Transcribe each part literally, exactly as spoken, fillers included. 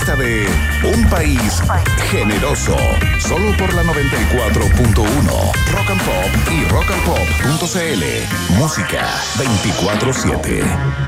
lista de Un País Generoso. Solo por la noventa y cuatro punto uno. Rock and Pop y rock and pop punto c l. Música veinticuatro siete.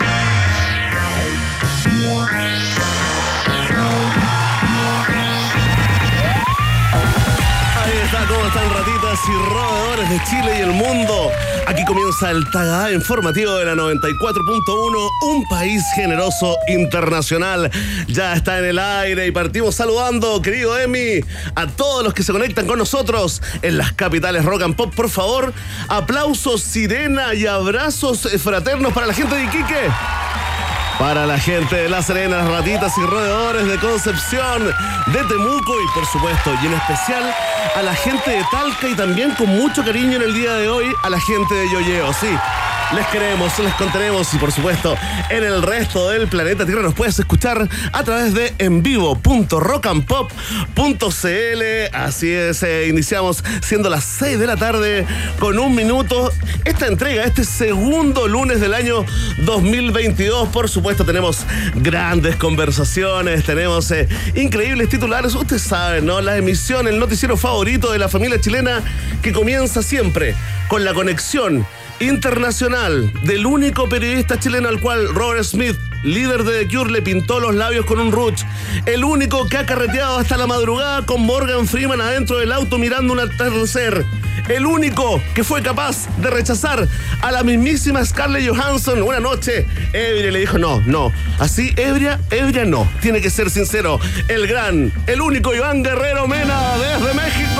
¿Cómo están, ratitas y roedores de Chile y el mundo? Aquí comienza el Tagada informativo de la noventa y cuatro punto uno, Un País Generoso Internacional. Ya está en el aire y partimos saludando, querido Emi, a todos los que se conectan con nosotros en las capitales rock and pop. Por favor, aplausos, sirena y abrazos fraternos para la gente de Iquique. Para la gente de La Serena, las ratitas y roedores de Concepción, de Temuco y por supuesto, y en especial a la gente de Talca y también con mucho cariño en el día de hoy a la gente de Yoyeo. Sí, les queremos, les contenemos y por supuesto en el resto del planeta Tierra nos puedes escuchar a través de envivo punto rock and pop punto c l. Así es, eh, iniciamos siendo las seis de la tarde con un minuto esta entrega, este segundo lunes del año dos mil veintidós. Por supuesto tenemos grandes conversaciones, tenemos eh, increíbles titulares. Ustedes saben, ¿no? La emisión, el noticiero favorito de la familia chilena que comienza siempre con la conexión internacional del único periodista chileno al cual Robert Smith, líder de The Cure, le pintó los labios con un ruch. El único que ha carreteado hasta la madrugada con Morgan Freeman adentro del auto mirando un atardecer. El único que fue capaz de rechazar a la mismísima Scarlett Johansson una noche ebria y le dijo no, no, así ebria, ebria no, tiene que ser sincero. El gran, el único Iván Guerrero Mena desde México.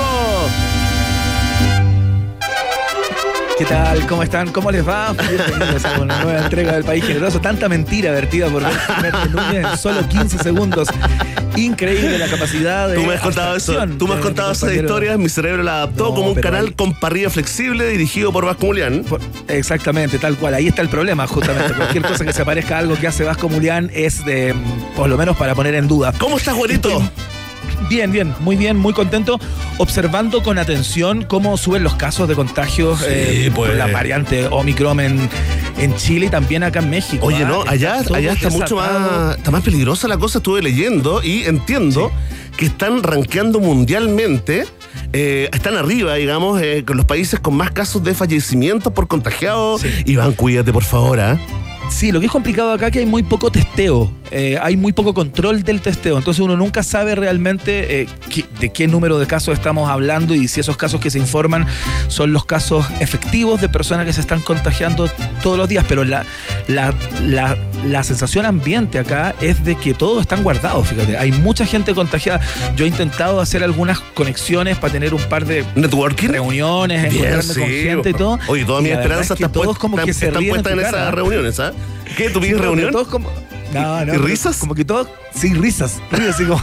¿Qué tal? ¿Cómo están? ¿Cómo les va? Bienvenidos a una nueva entrega del País Generoso. Tanta mentira vertida por Berta Núñez en solo quince segundos. Increíble la capacidad de... Tú me has contado eso. Tú me has contado esas historias. Mi cerebro la adaptó no, como un canal ahí... con parrilla flexible dirigido por Vasco Mulián. Por... Exactamente, tal cual. Ahí está el problema, justamente. Cualquier cosa que se parezca a algo que hace Vasco Mulián es de, por lo menos para poner en duda. ¿Cómo estás, güerito? Estoy... Bien, bien, muy bien, muy contento, observando con atención cómo suben los casos de contagios sí, eh, pues. por la variante Omicron en, en Chile y también acá en México. Oye, ¿ah? no, allá está, allá está mucho más, está más peligrosa la cosa, estuve leyendo y entiendo sí. que están rankeando mundialmente, eh, están arriba, digamos, eh, con los países con más casos de fallecimientos por contagiados. Sí. Iván, cuídate, por favor, ¿ah? ¿eh? Sí, lo que es complicado acá es que hay muy poco testeo, eh, hay muy poco control del testeo, entonces uno nunca sabe realmente eh, qué, de qué número de casos estamos hablando y si esos casos que se informan son los casos efectivos de personas que se están contagiando todos los días, pero la, la, la, la sensación ambiente acá es de que todos están guardados, fíjate, hay mucha gente contagiada. Yo he intentado hacer algunas conexiones para tener un par de networking, reuniones, bien, encontrarme sí. con gente y todo. Oye, toda mi esperanza está todos como que se están puestas en, en esas reuniones, ¿ah? ¿eh? ¿Qué? ¿Tú pides sí, reunión? Todos como... No, no, ¿Y risas? Como que todos, sí, risas. risas así como,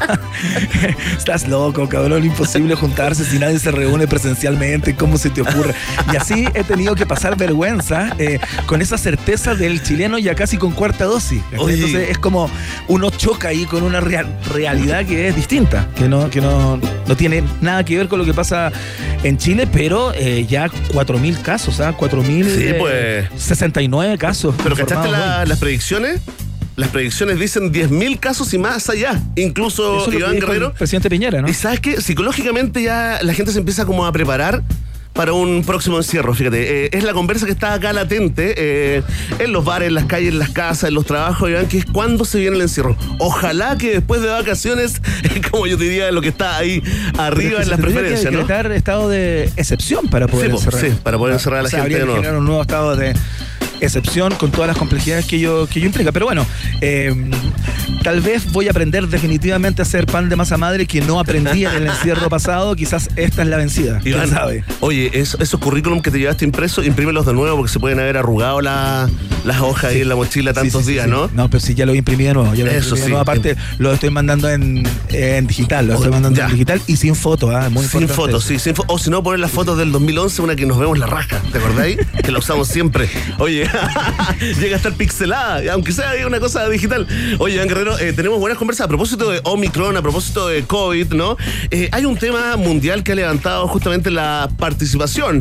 estás loco, cabrón, imposible juntarse si nadie se reúne presencialmente, ¿cómo se te ocurre? Y así he tenido que pasar vergüenza eh, con esa certeza del chileno ya casi con cuarta dosis. Oye. Entonces es como uno choca ahí con una real, realidad que es distinta, que no, que no, no tiene nada que ver con lo que pasa en Chile, pero eh, ya cuatro mil casos, ¿ah? cuatro mil sesenta y nueve casos. ¿Pero cachaste la, las predicciones? Las predicciones dicen diez mil casos y más allá. Incluso Iván Guerrero. El presidente Piñera, ¿no? Y sabes que psicológicamente ya la gente se empieza como a preparar para un próximo encierro, fíjate. Eh, es la conversa que está acá latente eh, en los bares, en las calles, en las casas, en los trabajos, Iván, que es cuándo se viene el encierro. Ojalá que después de vacaciones, como yo te diría, lo que está ahí arriba en las preferencias, que ¿no? decretar estado de excepción para poder sí, encerrar. Sí, para poder encerrar a la o sea, gente de nuevo. Generar un nuevo estado de excepción con todas las complejidades que ello, que ello implica. Pero bueno, eh, tal vez voy a aprender definitivamente a hacer pan de masa madre que no aprendí en el encierro pasado. Quizás esta es la vencida. Iván, ¿quién sabe? Oye, esos, esos currículum que te llevaste impreso, imprímelos de nuevo porque se pueden haber arrugado la, las hojas sí. ahí en la mochila tantos sí, sí, días, sí, ¿no? Sí. No, pero sí, ya lo imprimí de nuevo. Ya lo Eso sí. De nuevo. Aparte, lo estoy mandando en, en digital. Lo estoy mandando ya. en digital y sin foto. ¿eh? Muy sin fotos, sí. Sin fo- o si no, poner las fotos del dos mil once, una que nos vemos la raja. ¿Te acordáis? Que la usamos siempre. Oye, llega a estar pixelada, aunque sea una cosa digital. Oye, Iván Guerrero, eh, tenemos buenas conversas a propósito de Omicron, a propósito de COVID, ¿no? Eh, hay un tema mundial que ha levantado justamente la participación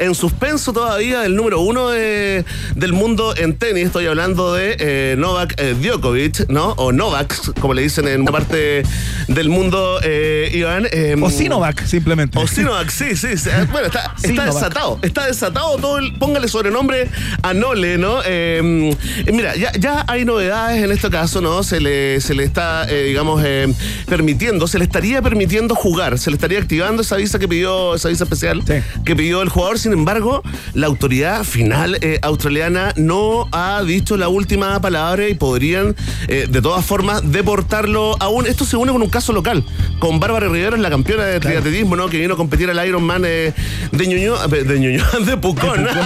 en suspenso todavía del número uno de, del mundo en tenis. Estoy hablando de eh, Novak eh, Djokovic, ¿no? O Novak, como le dicen en una parte del mundo, eh, Iván. Eh, o Sinovac, simplemente. O Sinovac, sí, sí. sí. Bueno, está, está desatado. Está desatado todo el... Póngale sobrenombre a Nole, ¿no? Eh, mira, ya, ya hay novedades en este caso, ¿no? Se le, se le está, eh, digamos, eh, permitiendo, se le estaría permitiendo jugar, se le estaría activando esa visa que pidió, esa visa especial sí. que pidió el jugador. Sin embargo, la autoridad final eh, australiana no ha dicho la última palabra y podrían, eh, de todas formas, deportarlo aún. Esto se une con un caso local, con Bárbara Riveros, la campeona de claro. triatletismo, ¿no? Que vino a competir al Ironman eh, de Ñuñoa, de Ñuñoa, de Pucón. De Pucón.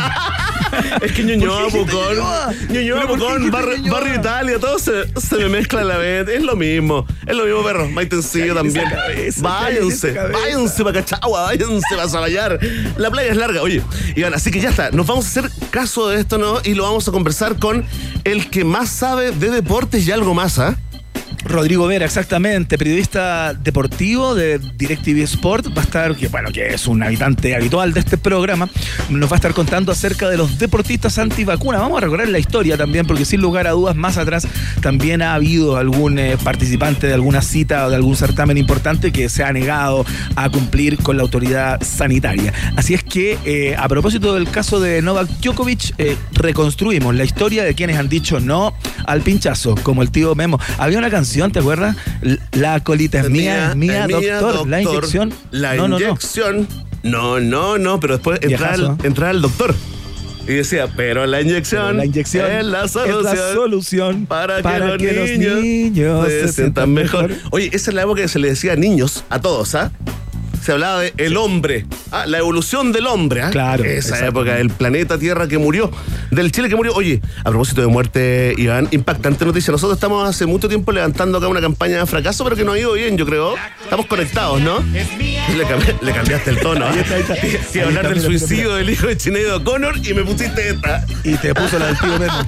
Es que Ñuñoa, Pucón, Ñuñoa, Pucón, barrio, barrio Italia, todo se, se me mezcla a la vez. Es lo mismo, es lo mismo, perro. Maitencillo también. Cabeza, váyanse, váyanse para Cachagua, váyanse para Zaballar. La playa es larga, oye. Iván, así que ya está. Nos vamos a hacer caso de esto, ¿no? Y lo vamos a conversar con el que más sabe de deportes y algo más, ¿ah? ¿eh? Rodrigo Vera, exactamente, periodista deportivo de DirecTV Sport, va a estar, que bueno, que es un habitante habitual de este programa, nos va a estar contando acerca de los deportistas antivacunas. Vamos a recorrer la historia también, porque sin lugar a dudas, más atrás también ha habido algún eh, participante de alguna cita o de algún certamen importante que se ha negado a cumplir con la autoridad sanitaria. Así es que, eh, a propósito del caso de Novak Djokovic, eh, reconstruimos la historia de quienes han dicho no al pinchazo, como el tío Memo. Había una canción, ¿te acuerdas? La colita es mía, es mía, doctor, mía, doctor. La inyección. La no, inyección. No, no, no, pero después entraba el, entraba el doctor. Y decía, pero la inyección, pero la inyección es, la solución, es la solución para, para que, los, que niños los niños se, se sientan mejor. mejor. Oye, esa es la época que se le decía niños a todos, ¿ah? ¿eh? Se hablaba de el hombre, ah, la evolución del hombre, ¿ah? ¿eh? Claro. Esa época del planeta Tierra que murió, del Chile que murió. Oye, a propósito de muerte, Iván, impactante noticia. Nosotros estamos hace mucho tiempo levantando acá una campaña de fracaso, pero que nos ha ido bien, yo creo. Estamos conectados, ¿no? Le, cambi- le cambiaste el tono. ¿eh? Sí, hablar del suicidio del hijo de Sinead O'Connor y me pusiste esta. Y te puso la del tío Memo.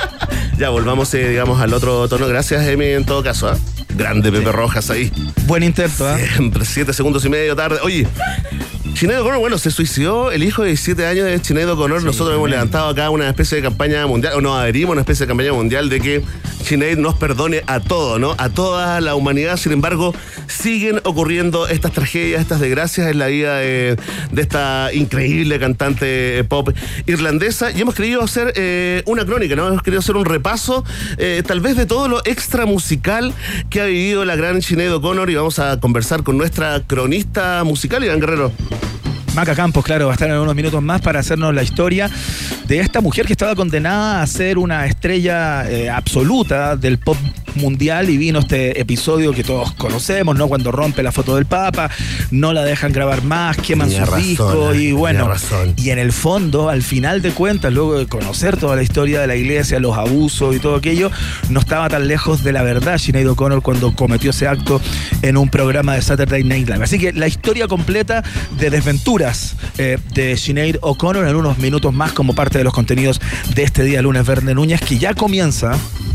Ya, volvamos, eh, digamos, al otro tono. Gracias, Emi, en todo caso, ¿eh? Grande Pepe sí. Rojas ahí. Buen intento, ¿eh? Siempre, siete segundos y medio tarde. Oye, Sinead O'Connor, bueno, se suicidó el hijo de siete años de Sinead O'Connor. Sí, Nosotros hemos levantado acá una especie de campaña mundial, o nos adherimos a una especie de campaña mundial de que Sinead nos perdone a todo, ¿no? A toda la humanidad. Sin embargo, siguen ocurriendo estas tragedias, estas desgracias en la vida de, de esta increíble cantante pop irlandesa. Y hemos querido hacer eh, una crónica, ¿no? Hemos querido hacer un repaso, eh, tal vez de todo lo extra musical que ha vivido la gran Sinead O'Connor. Y vamos a conversar con nuestra cronista musical, Iván Guerrero. Maca Campos, claro, va a estar en unos minutos más para hacernos la historia de esta mujer que estaba condenada a ser una estrella eh, absoluta del pop mundial, y vino este episodio que todos conocemos, ¿no? Cuando rompe la foto del Papa, no la dejan grabar más, queman sus razón, discos y bueno, y en el fondo, al final de cuentas, luego de conocer toda la historia de la iglesia, los abusos y todo aquello, no estaba tan lejos de la verdad Sinead O'Connor cuando cometió ese acto en un programa de Saturday Night Live. Así que la historia completa de desventuras eh, de Sinead O'Connor en unos minutos más, como parte de los contenidos de este día lunes Verne Núñez, que ya comienza.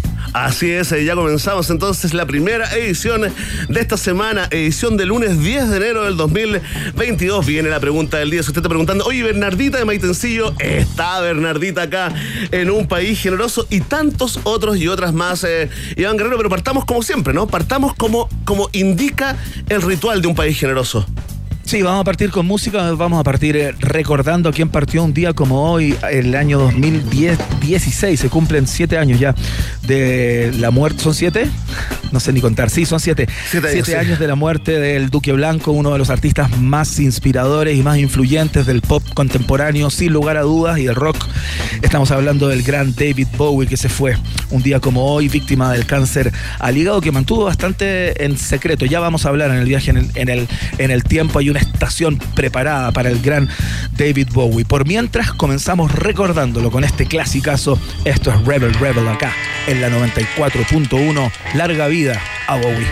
Así es, ya comenzamos entonces la primera edición de esta semana, edición del lunes diez de enero del dos mil veintidós. Viene la pregunta del día. Si usted está preguntando, oye, Bernardita de Maitencillo, está Bernardita acá en Un País Generoso, y tantos otros y otras más, eh, Iván Guerrero, pero partamos como siempre, ¿no? Partamos como, como indica el ritual de Un País Generoso. Sí, vamos a partir con música, vamos a partir eh, recordando a quién partió un día como hoy, el año dos mil dieciséis, se cumplen siete años ya de la muerte. ¿Son siete? No sé ni contar, sí, son siete. Siete, siete años, años sí. de la muerte del Duque Blanco, uno de los artistas más inspiradores y más influyentes del pop contemporáneo, sin lugar a dudas, y del rock. Estamos hablando del gran David Bowie, que se fue un día como hoy, víctima del cáncer al hígado, que mantuvo bastante en secreto. Ya vamos a hablar en el viaje en el, en el, en el tiempo. Hay una estación preparada para el gran David Bowie. Por mientras, comenzamos recordándolo con este clasicazo. Esto es Rebel Rebel acá en la noventa y cuatro punto uno. Larga vida a Bowie.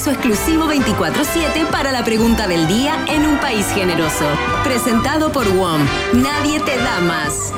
aviso exclusivo veinticuatro siete para la pregunta del día en un país generoso. Presentado por W O M. Nadie te da más.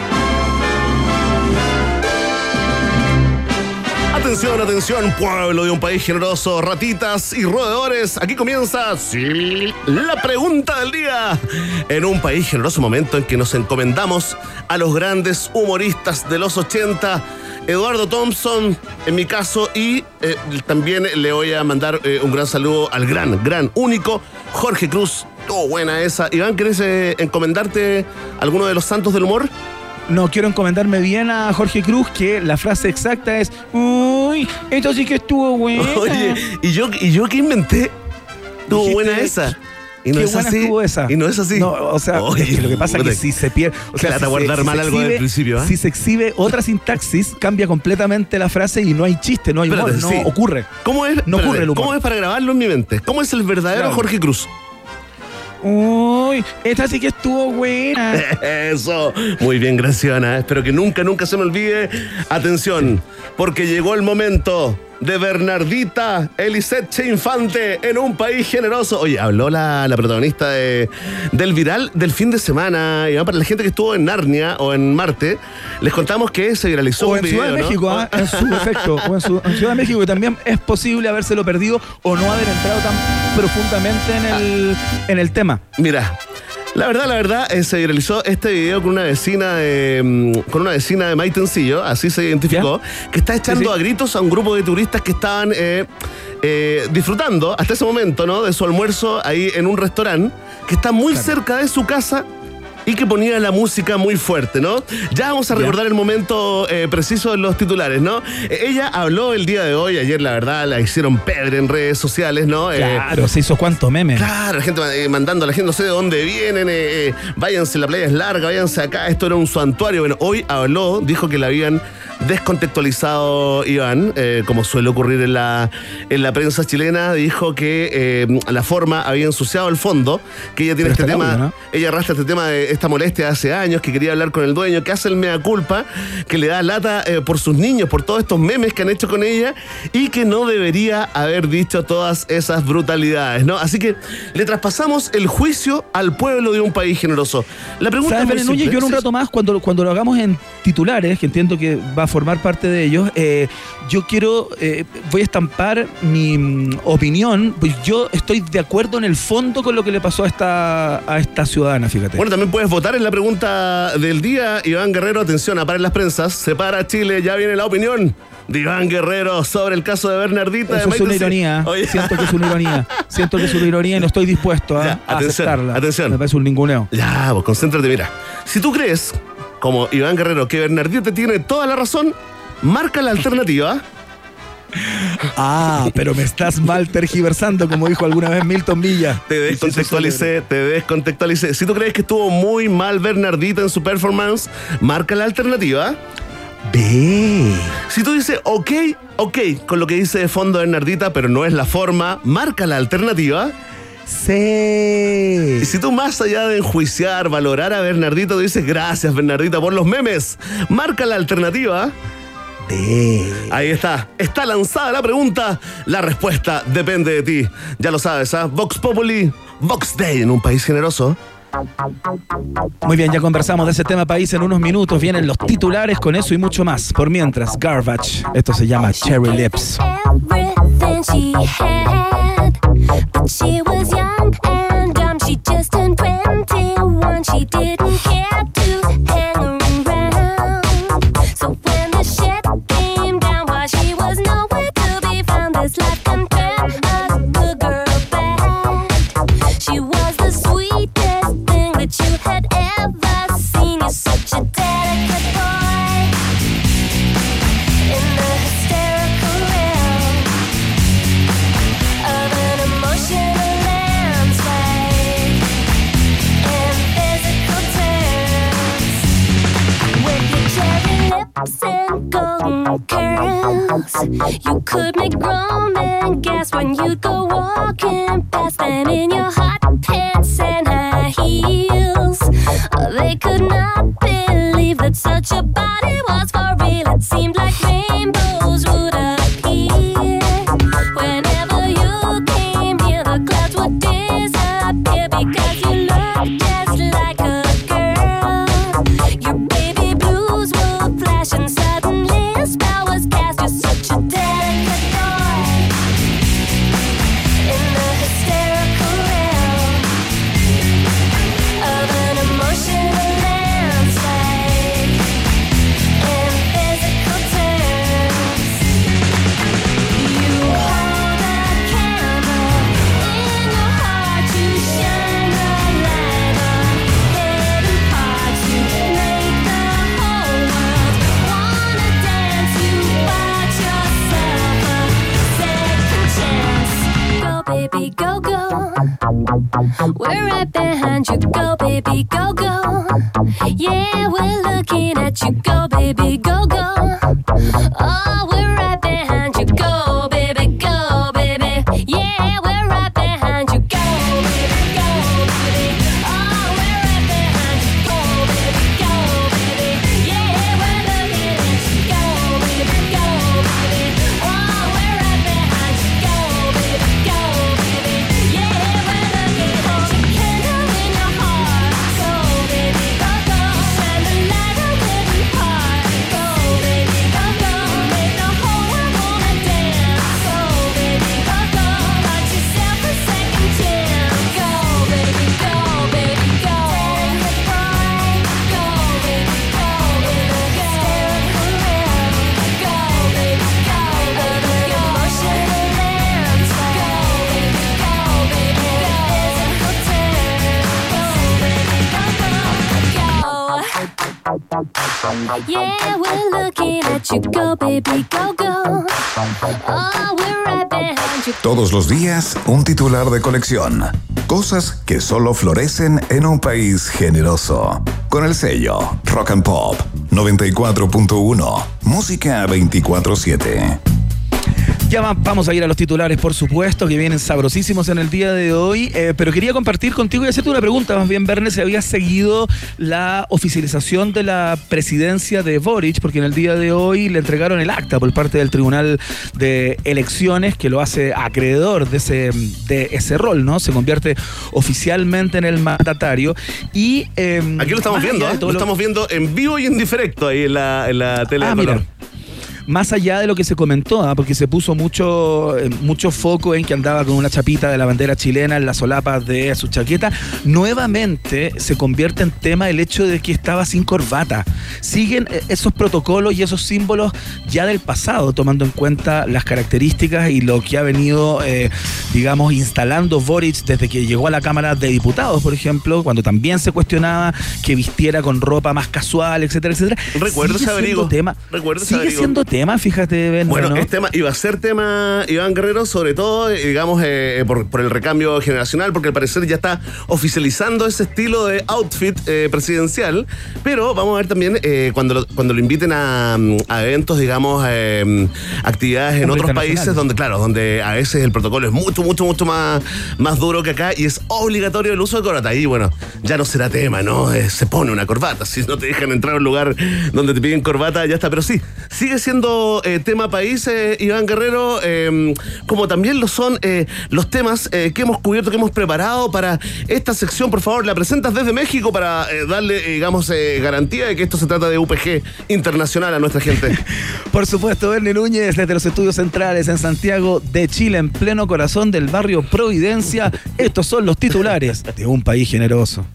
Atención, atención, pueblo de un país generoso, ratitas y roedores. Aquí comienza, sí, la pregunta del día. En un país generoso, momento en que nos encomendamos a los grandes humoristas de los ochenta, Eduardo Thompson, en mi caso, y eh, también le voy a mandar eh, un gran saludo al gran, gran, único Jorge Cruz. Oh, buena esa. Iván, ¿querés eh, encomendarte alguno de los santos del humor? No, quiero encomendarme bien a Jorge Cruz, que la frase exacta es: uy, esto sí que estuvo buena. Oye, ¿y yo, y yo qué inventé? Estuvo buena esa. Y no qué es buena así. Estuvo esa. Y no es así. No, o sea, Oye, es que lo que pasa es que si se pierde. O sea, trata si de guardar se, mal si algo exhibe, del principio, ¿eh? Si se exhibe otra sintaxis, cambia completamente la frase y no hay chiste, no hay humor, Espérate, no sí. ocurre. ¿Cómo es? No Espérate, ocurre el humor. ¿Cómo es para grabarlo en mi mente? ¿Cómo es el verdadero Claro. Jorge Cruz? Uy, esta sí que estuvo buena. Eso. Muy bien, Graciana. Espero que nunca, nunca se me olvide. Atención, porque llegó el momento de Bernardita Eliseche Infante en un país generoso. Oye, habló la, la protagonista de, del viral del fin de semana. Y para la gente que estuvo en Narnia o en Marte, les contamos que se viralizó O un en video, Ciudad de ¿no? México, ¿ah? En su efecto. O en, su, en Ciudad de México, que también es posible habérselo perdido o no haber entrado tan profundamente en el, en el tema. Mira, la verdad, la verdad, eh, se viralizó este video con una vecina de mm, con una vecina de Maitencillo, así se identificó, ¿Ya? que está echando Sí, sí. a gritos a un grupo de turistas que estaban eh, eh, disfrutando hasta ese momento, ¿no?, de su almuerzo ahí en un restaurante que está muy Claro. cerca de su casa y que ponía la música muy fuerte, ¿no? Ya vamos a Ya. recordar el momento eh, preciso de los titulares, ¿no? Eh, ella habló el día de hoy, ayer la verdad la hicieron pedre en redes sociales, ¿no? Eh, Claro, se hizo cuánto meme. Claro, la gente eh, mandando a la gente, no sé de dónde vienen, eh, eh, váyanse, la playa es larga, váyanse acá, esto era un santuario. Bueno, hoy habló, dijo que la habían descontextualizado Iván, eh, como suele ocurrir en la, en la prensa chilena, dijo que eh, la forma había ensuciado el fondo, que ella tiene Pero este está tema, obvio, ¿no? ella arrastra este tema de esta molestia hace años, que quería hablar con el dueño, que hace el mea culpa, que le da lata eh, por sus niños, por todos estos memes que han hecho con ella, y que no debería haber dicho todas esas brutalidades, ¿no? Así que le traspasamos el juicio al pueblo de un país generoso. La pregunta ¿Sabes, es muy Belén Núñez? simple. Yo en un Sí, rato más, cuando, cuando lo hagamos en titulares, que entiendo que va a formar parte de ellos, eh, yo quiero, eh, voy a estampar mi mm, opinión, pues yo estoy de acuerdo en el fondo con lo que le pasó a esta, a esta ciudadana, fíjate. Bueno, también puedes votar en la pregunta del día. Iván Guerrero, atención, aparen las prensas. Separa Chile, ya viene la opinión de Iván Guerrero sobre el caso de Bernardita. Eso de es una Maite. ironía. Oye. Siento que es una ironía. Siento que es una ironía y no estoy dispuesto a, Ya, a atención, aceptarla. atención. Me parece un ninguneo. Ya, pues concéntrate, mira. Si tú crees, como Iván Guerrero, que Bernardita tiene toda la razón, marca la alternativa. Ah, pero me estás mal tergiversando, como dijo alguna vez Milton Villa. Te descontextualicé, te descontextualicé. Si tú crees que estuvo muy mal Bernardita en su performance, marca la alternativa. Ve. Si tú dices, ok, ok, con lo que dice de fondo Bernardita, pero no es la forma, marca la alternativa. Sí. Y si tú, más allá de enjuiciar, valorar a Bernardita, tú dices, gracias Bernardita por los memes, marca la alternativa. Ve. Ahí está, está lanzada la pregunta, la respuesta depende de ti. Ya lo sabes, ¿ah? Vox Populi, Vox Day en un país generoso. Muy bien, ya conversamos de ese tema país en unos minutos. Vienen los titulares con eso y mucho más. Por mientras, Garbage. Esto se llama Cherry Lips. Everything she had, but she was young and dumb. She just turned twenty-one. She didn't care to hang around. So when the shit came down, while she was nowhere to be found, this life can turn a good girl bad. She was the sweetest thing that you had ever seen. You're such a delicate boy in the hysterical realm of an emotional landscape in physical terms. With your cherry lips and golden curls, you could make grown men gasp when you'd go walking past them in your hot pants and high heels. They could not believe that such a body was for real. It seemed like rainbows would appear whenever you came behind you. Go, baby, go, go. Yeah, we're looking at you. Go, baby, go, go. Oh, we're right behind you. Go, baby, go, baby. Yeah, we're right behind you. Go, baby, go, baby. Oh, we're right behind you. Go, baby, go, baby. Yeah, we're looking at you. Go, baby, go, baby. Oh, we're right behind you. Go, baby, go, baby. Yeah, we're looking at you. Candle in your heart. Go, baby, go, go. Shine the light on every heart. Go, baby, go, go. Make the whole world wanna dance. Go, baby, go, go. Watch yourself a second chance. Go, baby, go, baby, go. Go, baby, go, baby, go. Go, baby, go, baby, go. Emotional lands. Go, baby, go, baby, go. There's a hotel. Go, baby, go, go, go. Yeah, we're looking at you. Go, baby, go, go. Oh, we're right behind you. Todos los días, un titular de colección. Cosas que solo florecen en un país generoso. Con el sello Rock and Pop noventa y cuatro punto uno. Música veinticuatro siete. Ya va- vamos a ir a los titulares, por supuesto, que vienen sabrosísimos en el día de hoy, eh, pero quería compartir contigo y hacerte una pregunta, más bien, Verne, si habías seguido la oficialización de la presidencia de Boric, porque en el día de hoy le entregaron el acta por parte del Tribunal de Elecciones, que lo hace acreedor de ese, de ese rol, ¿no? Se convierte oficialmente en el mandatario y... eh, Aquí lo estamos más viendo, allá de ¿eh? todo Lo estamos viendo en vivo y en directo ahí en la, en la tele Ah, de mira. color. Más allá de lo que se comentó, ¿ah? Porque se puso mucho, eh, mucho foco en que andaba con una chapita de la bandera chilena en las solapas de su chaqueta, nuevamente se convierte en tema el hecho de que estaba sin corbata. Siguen eh, esos protocolos y esos símbolos ya del pasado, tomando en cuenta las características y lo que ha venido, eh, digamos, instalando Boric desde que llegó a la Cámara de Diputados, por ejemplo, cuando también se cuestionaba que vistiera con ropa más casual, etcétera, etcétera. Recuerdo Sigue ese siendo abrigo. tema. Recuerdo ese Sigue abrigo. siendo tema, fíjate, Ben, Bueno, ¿no? es tema, iba a ser tema Iván Guerrero, sobre todo, eh, digamos, eh, por, por el recambio generacional, porque al parecer ya está oficializando ese estilo de outfit eh, presidencial. Pero vamos a ver también eh, cuando, lo, cuando lo inviten a, a eventos, digamos, eh, actividades en otros países donde, claro, donde a veces el protocolo es mucho, mucho, mucho más, más duro que acá y es obligatorio el uso de corbata. Ahí, bueno, ya no será tema, ¿no? Eh, se pone una corbata. Si no te dejan entrar a un lugar donde te piden corbata, ya está. Pero sí, sigue siendo eh, tema país, eh, Iván Guerrero, eh, como también lo son eh, los temas eh, que hemos cubierto, que hemos preparado para esta sección. Por favor, la presentas desde México para eh, darle, eh, digamos, eh, garantía de que esto se trata de U P G internacional a nuestra gente. Por supuesto, Verne Núñez, desde los estudios centrales en Santiago de Chile, en pleno corazón del barrio Providencia. Estos son los titulares de un país generoso.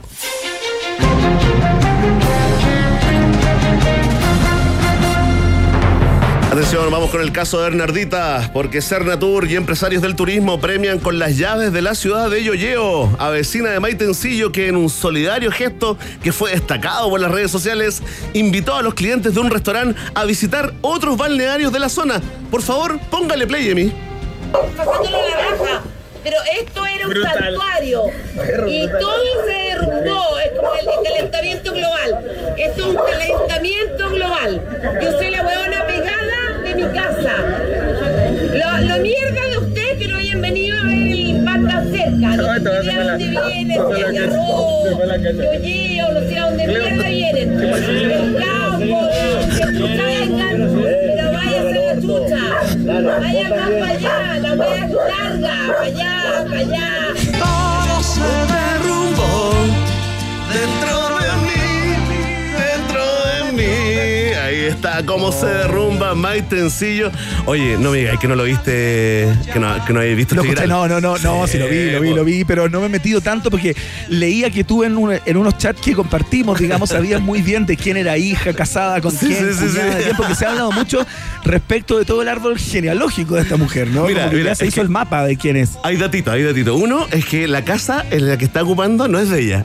Atención, vamos con el caso de Bernardita, porque Cernatur y empresarios del turismo premian con las llaves de la ciudad de Yoyeo a vecina de Maitencillo, que en un solidario gesto que fue destacado por las redes sociales, invitó a los clientes de un restaurante a visitar otros balnearios de la zona. Por favor, póngale play, Emi. Pasándole la raja. Pero esto era un santuario y todo se derrumbó. Es como el calentamiento global. Esto es un calentamiento global. Yo soy la huevona pegada de mi casa. Lo, lo mierda de ustedes que no hayan venido a ver el bar tan cerca. No sé de dónde vienen, si el arroz, Yoyeo, no sé a dónde mierda vienen. El campo, que chucha vengan, pero váyanse a la chucha. Vayan más para allá, la wea es larga, para allá, para allá. Todo se derrumbó dentro de mí, dentro de mí. Ahí está, cómo se derrumba Maitencillo. Oye, no me digas que no lo viste, que no, que no habéis visto Lo este escuché, viral. no, no, no, no, sí lo vi, lo vi, lo vi, pero no me he metido tanto porque leía que tú en, un- en unos chats que compartimos, digamos, sabías muy bien de quién era hija, casada, con Sí, quién, sí, sí, cuñada, sí. quién, porque se ha hablado mucho respecto de todo el árbol genealógico de esta mujer, ¿no? Mira, Como que mira, ya se es hizo que- el mapa de quién es. Hay datito, hay datito. Uno es que la casa en la que está ocupando no es de ella.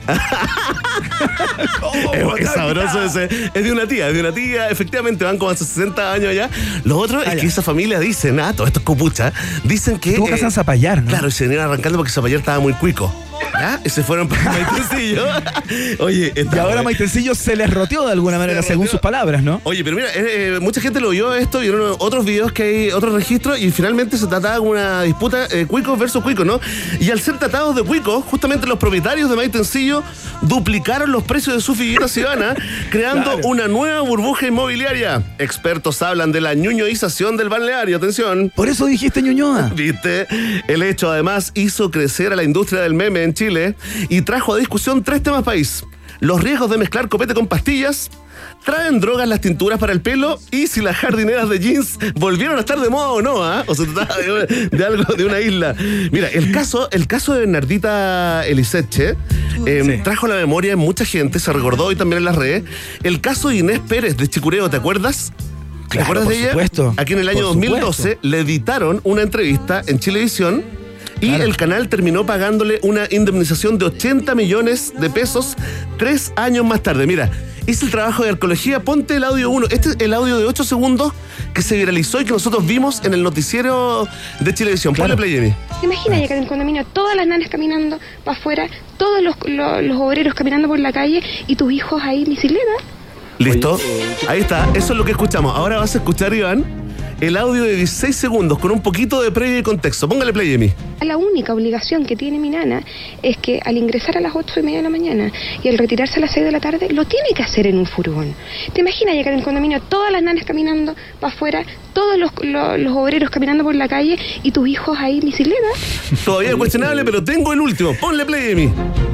es, es sabroso ese. Es de una tía, es de una tía. Efectivamente, van como hace sesenta años ya. Lo otro Ah, es ya. que esa familia dicen, ah, todo esto es copucha, dicen que. Tuvo casa en Zapallar, ¿no? Claro, y se venían arrancando porque Zapallar estaba muy cuico. ¿ya? ¿Ya? Y se fueron para Maitencillo. Oye, y ahora Maitencillo se les roteó de alguna manera, según sus palabras, ¿no? Oye, pero mira, eh, mucha gente lo vio esto, vieron otros videos que hay, otros registros, y finalmente se trataba de una disputa eh, cuicos versus cuicos, ¿no? Y al ser tratados de cuicos, justamente los propietarios de Maitencillo duplicaron los precios de su figuera ciudadana, creando claro. una nueva burbuja inmobiliaria. Expertos hablan de la ñuñoización del balneario, atención. Por eso dijiste Ñuñoa. ¿Viste? El hecho, además, hizo crecer a la industria del meme en Chile y trajo a discusión tres temas país. Los riesgos de mezclar copete con pastillas, traen drogas las tinturas para el pelo y si las jardineras de jeans volvieron a estar de moda o no, ¿eh? O se trataba de, de algo de una isla. Mira, el caso, el caso de Bernardita Eliseche eh, sí. trajo a la memoria de mucha gente, se recordó hoy también en las redes. El caso de Inés Pérez de Chicureo, ¿te acuerdas? ¿Te claro, acuerdas de ella? Supuesto, Aquí en el año dos mil doce supuesto. Le editaron una entrevista en Chilevisión y claro. el canal terminó pagándole una indemnización de ochenta millones de pesos tres años más tarde. Mira, hice el trabajo de arqueología, ponte el audio uno. Este es el audio de ocho segundos que se viralizó y que nosotros vimos en el noticiero de Chilevisión. Claro. Ponle play, Jenny. ¿Te imaginas llegar en el condominio, todas las nanas caminando para afuera, todos los, los, los obreros caminando por la calle y tus hijos ahí en bicicleta? ¿Listo? Ahí está, eso es lo que escuchamos. Ahora vas a escuchar, Iván, el audio de dieciséis segundos con un poquito de previo y contexto. Póngale play, Emi. La única obligación que tiene mi nana es que al ingresar a las ocho y media de la mañana y al retirarse a las seis de la tarde, lo tiene que hacer en un furgón. ¿Te imaginas llegar en el condominio, todas las nanas caminando para afuera, todos los, los, los obreros caminando por la calle y tus hijos ahí en bicicleta? Todavía es cuestionable, pero tengo el último. Ponle play, Emi.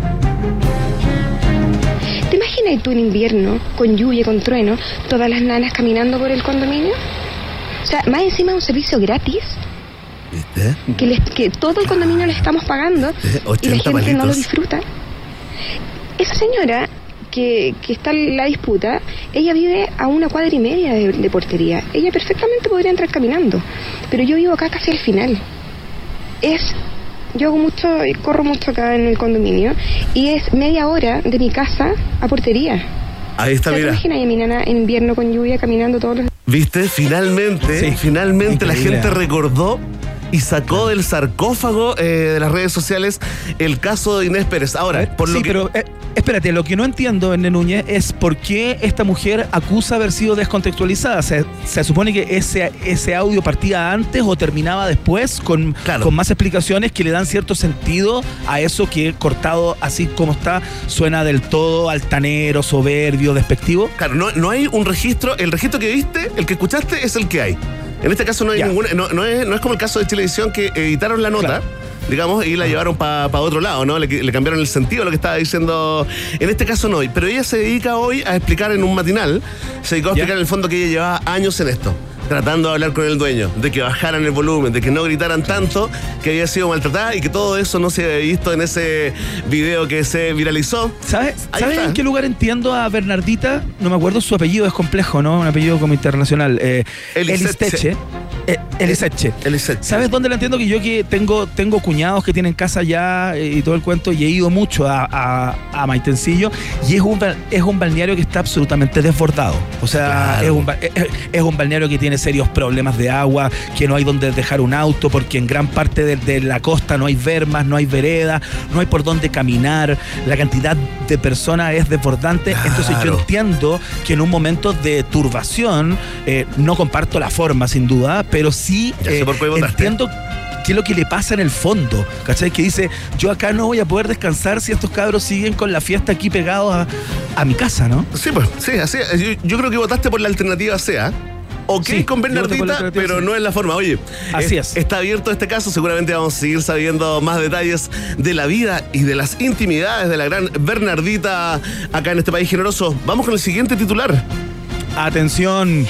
¿Te imaginas tú en invierno, con lluvia, con trueno, todas las nanas caminando por el condominio? O sea, más encima de un servicio gratis, ¿viste? Que, les, que todo el condominio les estamos pagando y la gente palitos. No lo disfruta. Esa señora que, que está en la disputa, ella vive a una cuadra y media de, de portería. Ella perfectamente podría entrar caminando, pero yo vivo acá casi al final. Es... Yo hago mucho, corro mucho acá en el condominio y es media hora de mi casa a portería. Ahí está, mira. ¿Te imaginas a mi nana en invierno con lluvia caminando todos los... ¿Viste? Finalmente, sí, finalmente increíble. La gente recordó y sacó del sarcófago eh, de las redes sociales el caso de Inés Pérez. Ahora, por sí, lo que... pero eh, espérate, lo que no entiendo, Erne Núñez, es por qué esta mujer acusa haber sido descontextualizada. ¿Se, se supone que ese, ese audio partía antes o terminaba después con, claro. con más explicaciones que le dan cierto sentido a eso que cortado así como está suena del todo altanero, soberbio, despectivo? Claro, no, no hay un registro. El registro que viste, el que escuchaste, es el que hay. En este caso no hay ya. ninguna, no, no, es, no es como el caso de Chilevisión que editaron la nota, claro. digamos, y la llevaron para pa otro lado, ¿no? Le, le cambiaron el sentido a lo que estaba diciendo. En este caso no, pero ella se dedica hoy a explicar en un matinal, se dedicó a explicar ya. en el fondo que ella llevaba años en esto, tratando de hablar con el dueño, de que bajaran el volumen, de que no gritaran tanto, que había sido maltratada y que todo eso no se había visto en ese video que se viralizó. ¿Sabes ¿sabe en qué lugar entiendo a Bernardita? No me acuerdo, su apellido es complejo, ¿no? Un apellido como internacional. Eh, Eliseche. Eh, Eliseche. Eliseche. ¿Sabes dónde la entiendo? Que yo que tengo, tengo cuñados que tienen casa allá eh, y todo el cuento, y he ido mucho a, a, a Maitencillo, y es un, es un balneario que está absolutamente desbordado. O sea, claro. es, un, es, es un balneario que tiene serios problemas de agua, que no hay donde dejar un auto, porque en gran parte de, de la costa no hay vermas, no hay veredas, no hay por dónde caminar, la cantidad de personas es desbordante. Claro. Entonces yo entiendo que en un momento de turbación, eh, no comparto la forma sin duda, pero sí eh, entiendo qué es lo que le pasa en el fondo, ¿cachai? Que dice, yo acá no voy a poder descansar si estos cabros siguen con la fiesta aquí pegados a, a mi casa, ¿no? Sí, pues, sí, así. Yo, yo creo que votaste por la alternativa C, ¿eh? Ok, sí, con Bernardita, pero sí. no es la forma. Oye, así es, es. Está abierto este caso. Seguramente vamos a seguir sabiendo más detalles de la vida y de las intimidades de la gran Bernardita acá en este país generoso. Vamos con el siguiente titular. Atención.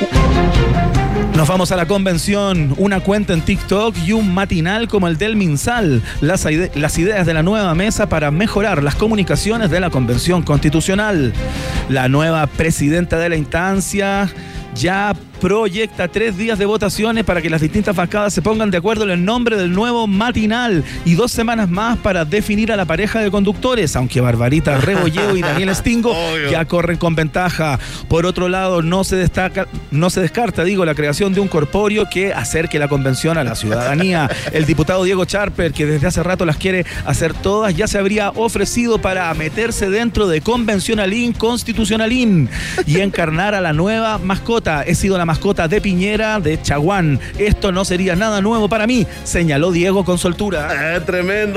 Nos vamos a la convención, una cuenta en TikTok y un matinal como el del MinSal. Las, ide- las ideas de la nueva mesa para mejorar las comunicaciones de la Convención Constitucional. La nueva presidenta de la instancia ya proyecta tres días de votaciones para que las distintas bancadas se pongan de acuerdo en el nombre del nuevo matinal y dos semanas más para definir a la pareja de conductores, aunque Barbarita Rebolleo y Daniel Stingo ya corren con ventaja. Por otro lado, no se destaca, no se descarta, digo, la creación de un corpóreo que acerque la convención a la ciudadanía. El diputado Diego Charper, que desde hace rato las quiere hacer todas, ya se habría ofrecido para meterse dentro de Convencionalín, Constitucionalín y encarnar a la nueva mascota. He sido la mascota de Piñera, de Chaguán. Esto no sería nada nuevo para mí, señaló Diego con soltura. Eh, tremendo.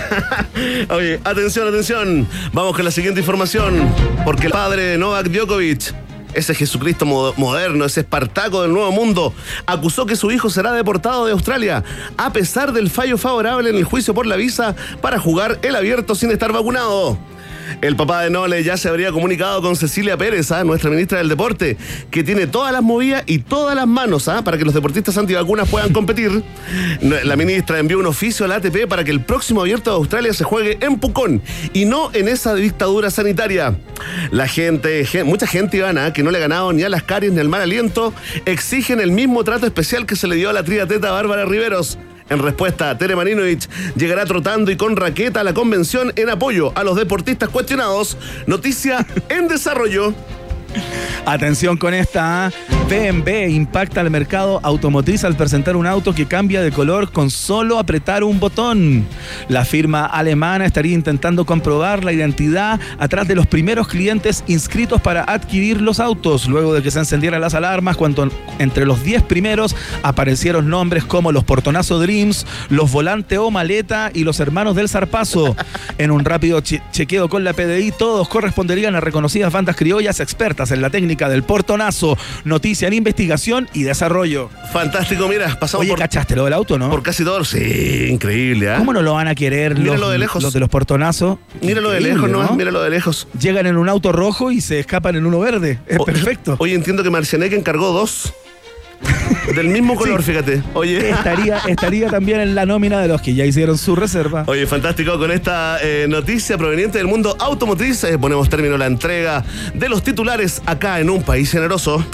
Oye, atención, atención. Vamos con la siguiente información. Porque el padre de Novak Djokovic, ese Jesucristo moderno, ese Espartaco del nuevo mundo, acusó que su hijo será deportado de Australia, a pesar del fallo favorable en el juicio por la visa para jugar el abierto sin estar vacunado. El papá de Nole ya se habría comunicado con Cecilia Pérez, ¿eh? nuestra ministra del Deporte, que tiene todas las movidas y todas las manos ¿eh? para que los deportistas antivacunas puedan competir. La ministra envió un oficio a la A T P para que el próximo abierto de Australia se juegue en Pucón y no en esa dictadura sanitaria. La gente, mucha gente, Ivana, que no le ha ganado ni a las caries ni al mal aliento, exigen el mismo trato especial que se le dio a la triatleta Bárbara Riveros. En respuesta, Tere Marinovich llegará trotando y con raqueta a la convención en apoyo a los deportistas cuestionados. Noticia en desarrollo. Atención con esta. B M W impacta al mercado automotriz al presentar un auto que cambia de color con solo apretar un botón. La firma alemana estaría intentando comprobar la identidad atrás de los primeros clientes inscritos para adquirir los autos, luego de que se encendieran las alarmas cuando entre los diez primeros aparecieron nombres como los Portonazo Dreams, los Volante o Maleta y los Hermanos del Zarpazo. En un rápido che- chequeo con la P D I, todos corresponderían a reconocidas bandas criollas expertas en la técnica del portonazo. Noticia en investigación y desarrollo. Fantástico, mira, pasamos Oye, por... ¿cachaste lo del auto, no? Por casi todo. Sí, increíble, ¿eh? ¿Cómo no lo van a querer Míralo los, de lejos. los de los portonazos? Míralo de lejos, ¿no? ¿no? Míralo de lejos. Llegan en un auto rojo y se escapan en uno verde. Es o, perfecto. Oye, entiendo que Marcianeque encargó dos. Del mismo color, sí. Fíjate. Oye. Estaría, estaría también en la nómina de los que ya hicieron su reserva. Oye, fantástico. Con esta eh, noticia proveniente del mundo automotriz, eh, ponemos término a la entrega de los titulares acá en Un País Generoso.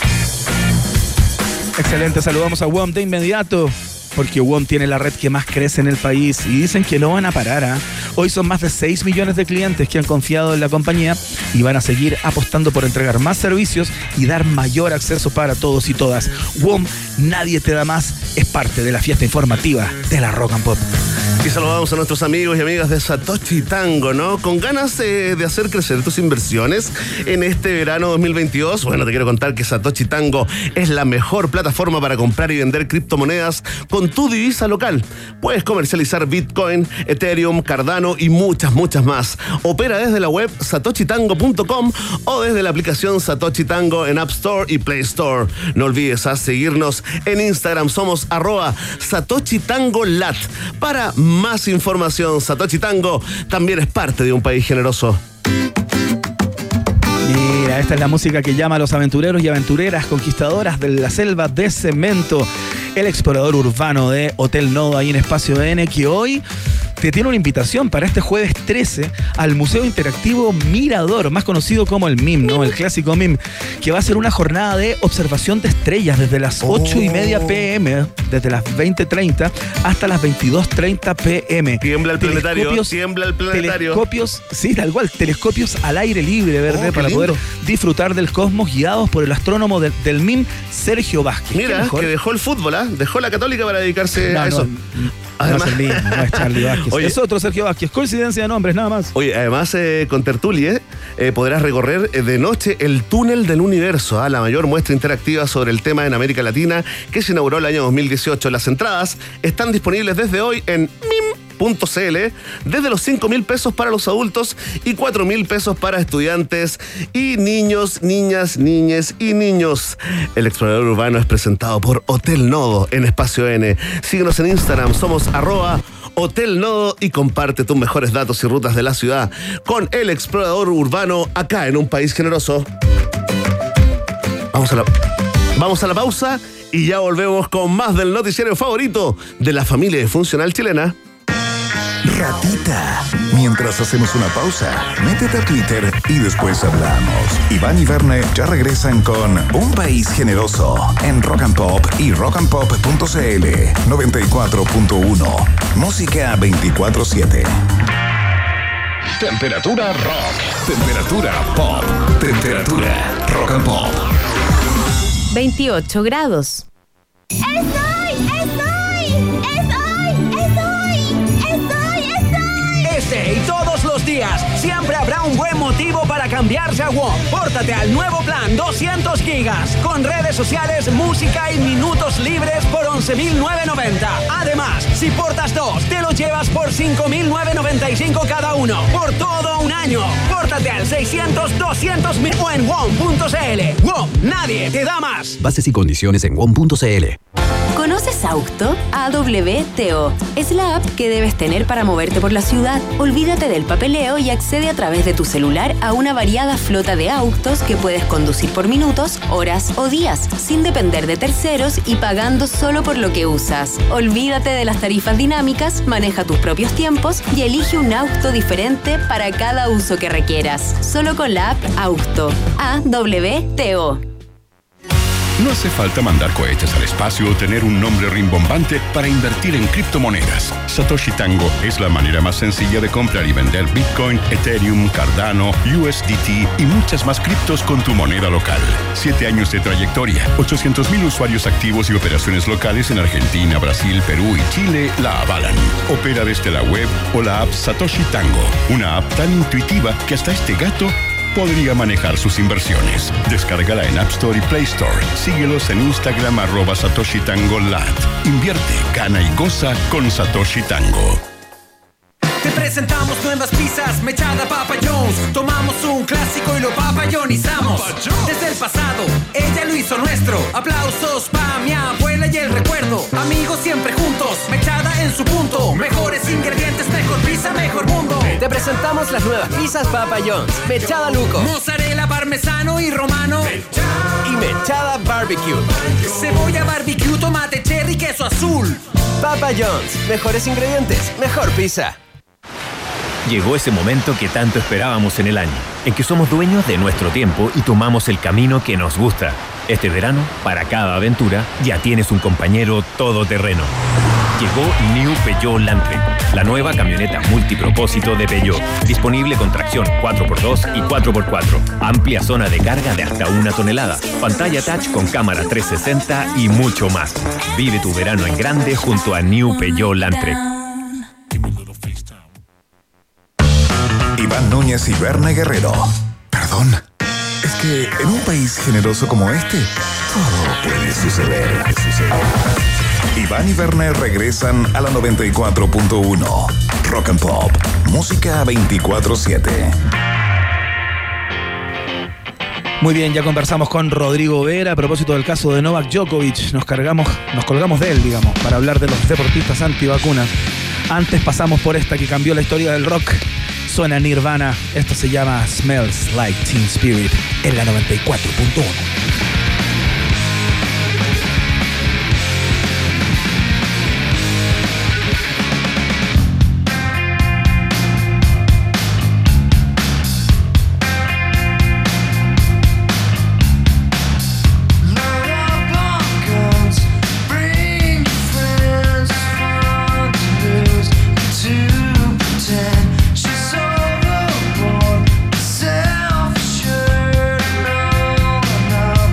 Excelente, saludamos a W O M de inmediato, porque W O M tiene la red que más crece en el país y dicen que no van a parar. ¿eh? Hoy son más de seis millones de clientes que han confiado en la compañía y van a seguir apostando por entregar más servicios y dar mayor acceso para todos y todas. W O M, nadie te da más, es parte de la fiesta informativa de la Rock and Pop. Y saludamos a nuestros amigos y amigas de Satoshi Tango, ¿no? Con ganas eh, de hacer crecer tus inversiones en este verano dos mil veintidós. Bueno, te quiero contar que Satoshi Tango es la mejor plataforma para comprar y vender criptomonedas con tu divisa local. Puedes comercializar Bitcoin, Ethereum, Cardano y muchas, muchas más. Opera desde la web satoshi tango punto com o desde la aplicación Satoshi Tango en App Store y Play Store. No olvides a seguirnos en Instagram, somos arroba Satoshi Tango Lat. Para más información, Satoshi Tango también es parte de Un País Generoso. Mira, esta es la música que llama a los aventureros y aventureras conquistadoras de la selva de cemento. El explorador urbano de Hotel Nodo ahí en Espacio N, que hoy te tiene una invitación para este jueves trece al Museo Interactivo Mirador, más conocido como el M I M, ¿no? El clásico M I M, que va a ser una jornada de observación de estrellas desde las ocho y media pm, desde las veinte treinta hasta las veintidós treinta pm. Tiembla el planetario, tiembla el planetario. Telescopios, sí, tal cual, telescopios al aire libre, ¿verdad? Oh, para lindo. poder disfrutar del cosmos guiados por el astrónomo de, del M I M, Sergio Vázquez. Mira, que dejó el fútbol, ¿ah? ¿eh? Dejó la Católica para dedicarse no, a eso. No, Además, no es el mismo, no es Charlie Vázquez. Oye, es otro Sergio Vázquez. Coincidencia de nombres, nada más. Oye, además, eh, con Tertulie eh, podrás recorrer eh, de noche el túnel del universo, ¿eh? la mayor muestra interactiva sobre el tema en América Latina, que se inauguró el año dos mil dieciocho. Las entradas están disponibles desde hoy en mim punto c l, desde los cinco mil pesos para los adultos y cuatro mil pesos para estudiantes y niños, niñas, niñes y niños. El explorador urbano es presentado por Hotel Nodo en Espacio N. Síguenos en Instagram, somos arroba Hotel Nodo y comparte tus mejores datos y rutas de la ciudad con el explorador urbano acá en Un País Generoso. Vamos a la, vamos a la pausa y ya volvemos con más del noticiario favorito de la familia funcional chilena. Ratita. Mientras hacemos una pausa, métete a Twitter y después hablamos. Iván y Verne ya regresan con Un País Generoso en Rock and Pop y rock and pop punto c l noventa y cuatro punto uno. Música veinticuatro siete. Temperatura rock. Temperatura pop. Temperatura rock and pop. veintiocho grados. ¡Estoy! ¡Estoy! ¡Estoy! ¡Estoy! ¡Estoy! ¡Estoy! Este y todos los días siempre habrá un buen motivo para cambiarse a WOM. Pórtate al nuevo plan doscientos gigas con redes sociales, música y minutos libres por once mil novecientos noventa. Además, si portas dos, te lo llevas por cinco mil novecientos noventa y cinco cada uno por todo un año. Pórtate al seiscientos doscientos mil o en WOM punto c l. WOM, nadie te da más. Bases y condiciones en WOM punto c l. ¿Conoces Auto? A W T O. Es la app que debes tener para moverte por la ciudad. Olvídate del papeleo y accede a través de tu celular a una variada flota de autos que puedes conducir por minutos, horas o días, sin depender de terceros y pagando solo por lo que usas. Olvídate de las tarifas dinámicas, maneja tus propios tiempos y elige un auto diferente para cada uso que requieras. Solo con la app Auto. A W T O. No hace falta mandar cohetes al espacio o tener un nombre rimbombante para invertir en criptomonedas. Satoshi Tango es la manera más sencilla de comprar y vender Bitcoin, Ethereum, Cardano, U S D T y muchas más criptos con tu moneda local. Siete años de trayectoria, ochocientos mil usuarios activos y operaciones locales en Argentina, Brasil, Perú y Chile la avalan. Opera desde la web o la app Satoshi Tango, una app tan intuitiva que hasta este gato podría manejar sus inversiones. Descárgala en App Store y Play Store. Síguelos en Instagram arroba Satoshi Tango Lat. Invierte, gana y goza con Satoshi Tango. Te presentamos nuevas pizzas, mechada Papa John's. Tomamos un clásico y lo papayonizamos. Desde el pasado, ella lo hizo nuestro. Aplausos pa' mi abuela y el recuerdo. Amigos siempre juntos, mechada en su punto. Mejores ingredientes, mejor pizza, mejor mundo. Te presentamos las nuevas pizzas Papa John's. Mechada Luco, mozzarella parmesano y romano. Y mechada barbecue. Cebolla barbecue, tomate cherry, queso azul. Papa John's, mejores ingredientes, mejor pizza. Llegó ese momento que tanto esperábamos en el año, en que somos dueños de nuestro tiempo y tomamos el camino que nos gusta. Este verano, para cada aventura, ya tienes un compañero todoterreno. Llegó New Peugeot Landtrek, la nueva camioneta multipropósito de Peugeot, disponible con tracción cuatro por dos y cuatro por cuatro, amplia zona de carga de hasta una tonelada, pantalla touch con cámara trescientos sesenta y mucho más. Vive tu verano en grande junto a New Peugeot Landtrek. Iván Núñez y Verne Guerrero. Perdón. Es que en un país generoso como este, todo puede suceder. Iván y Verne regresan a la noventa y cuatro punto uno. Rock and Pop. Música veinticuatro siete. Muy bien, ya conversamos con Rodrigo Vera a propósito del caso de Novak Djokovic. Nos cargamos, nos colgamos de él, digamos, para hablar de los deportistas antivacunas. Antes pasamos por esta que cambió la historia del rock. Suena Nirvana. Esto se llama Smells Like Teen Spirit en la noventa y cuatro punto uno. Self-assured, no, no.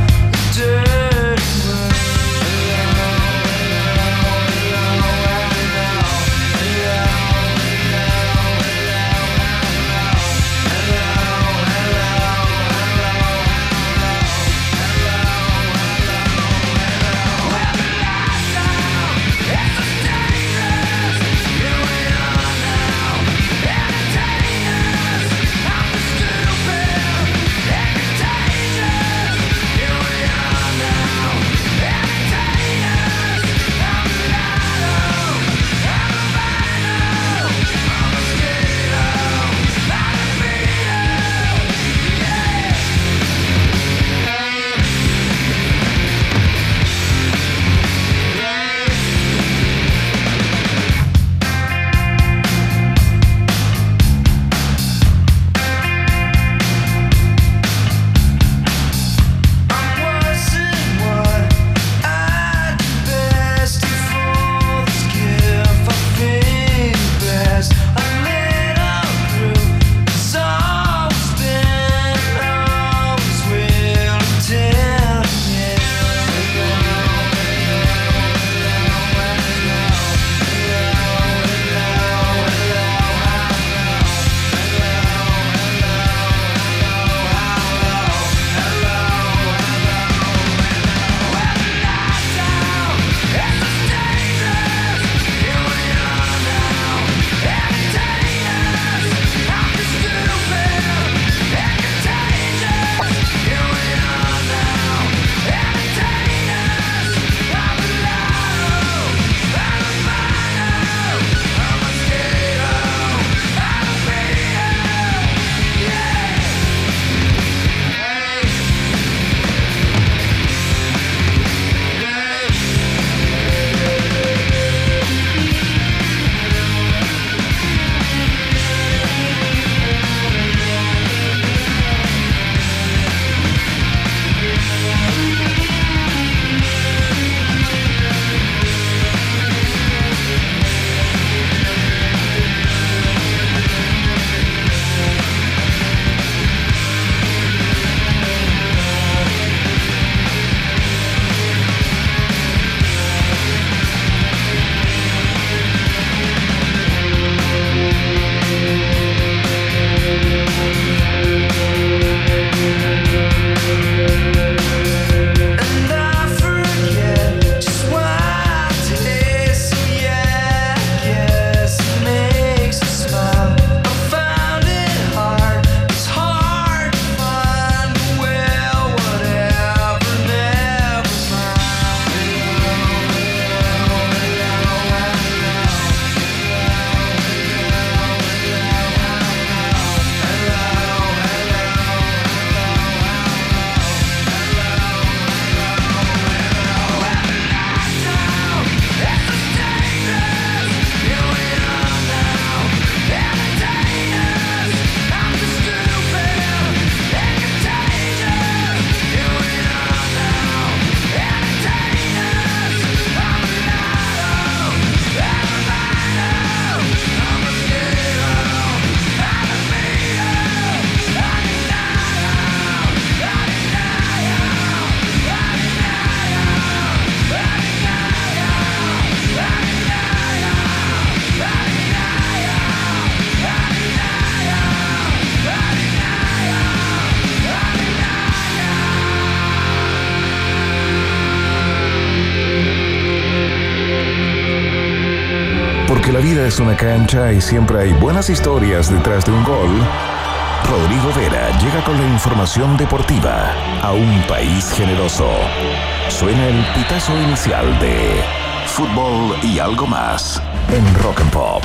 Porque la vida es una cancha y siempre hay buenas historias detrás de un gol. Rodrigo Vera llega con la información deportiva a un país generoso. Suena el pitazo inicial de fútbol y algo más en Rock and Pop.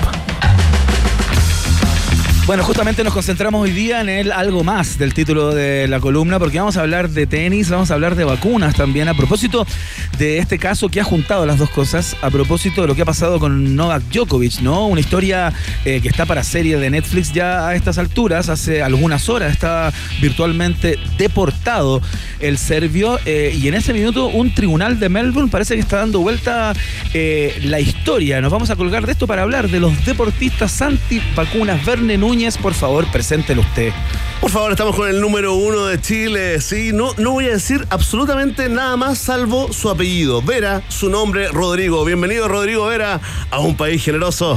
Bueno, justamente nos concentramos hoy día en el algo más del título de la columna, porque vamos a hablar de tenis, vamos a hablar de vacunas también, a propósito de este caso que ha juntado las dos cosas, a propósito de lo que ha pasado con Novak Djokovic, ¿no? Una historia eh, que está para serie de Netflix ya a estas alturas. Hace algunas horas está virtualmente deportado el serbio eh, y en ese minuto un tribunal de Melbourne parece que está dando vuelta eh, la historia. Nos vamos a colgar de esto para hablar de los deportistas antivacunas. Verne Núñez, por favor, preséntelo usted. Por favor, estamos con el número uno de Chile. Sí, no, no voy a decir absolutamente nada más salvo su apellido. Vera, su nombre, Rodrigo. Bienvenido, Rodrigo Vera, a un país generoso.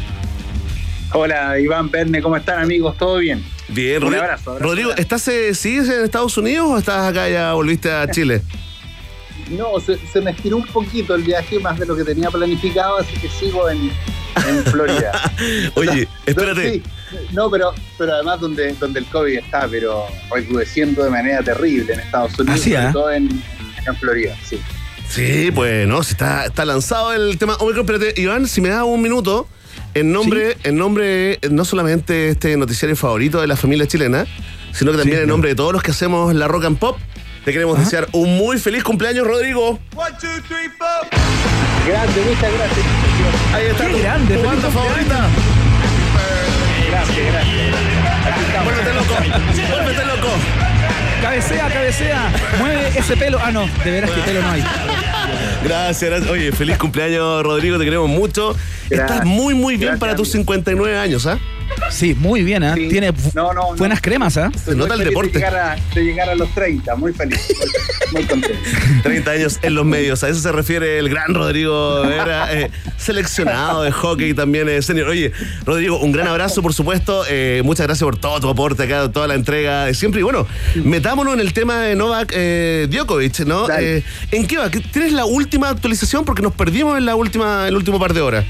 Hola, Iván, Verne, ¿cómo están, amigos? ¿Todo bien? Bien, un Rodrigo. abrazo, abrazo. Rodrigo, ¿estás, eh, ¿sigues en Estados Unidos o estás acá ya volviste a Chile? No, se, se me estiró un poquito el viaje, más de lo que tenía planificado, así que sigo en, en Florida. Oye, espérate. Sí, no, pero, pero además donde, donde el COVID está, pero recrudeciendo de manera terrible en Estados Unidos, ¿Ah, sí, sobre eh? todo en, en Florida, sí. Sí, pues no, si está, está lanzado el tema. Oye, espérate, Iván, si me das un minuto, en nombre, ¿sí? en nombre no solamente este noticiario favorito de la familia chilena, sino que también sí, en nombre de todos los que hacemos la Rock and Pop, te queremos Ajá. desear un muy feliz cumpleaños, Rodrigo. One, two, three, four. Grande, muchas gracias. Ahí está. Qué tu, grande, tu banda favorita. Gracias, gracias. Vuélvete loco, vuélvete loco. Cabecea, cabecea. Mueve ese pelo. Ah, no, de veras que pelo no hay. Gracias, gracias. Oye, feliz cumpleaños, Rodrigo, te queremos mucho. Gracias. Estás muy, muy bien gracias, para tus cincuenta y nueve años, ¿ah? ¿eh? Sí, muy bien, ¿eh? Sí. Tiene no, no, buenas no. cremas, ¿eh? Se nota el deporte. De llegar, a, de llegar a los treinta, muy feliz, muy, muy contento. treinta años en los medios, a eso se refiere el gran Rodrigo Vera, eh, seleccionado de hockey también, eh, senior. Oye, Rodrigo, un gran abrazo, por supuesto. Eh, muchas gracias por todo tu aporte acá, toda la entrega de siempre. Y bueno, metámonos en el tema de Novak eh, Djokovic, ¿no? Eh, ¿En qué va? ¿Tienes la última actualización? Porque nos perdimos en la última, el último par de horas.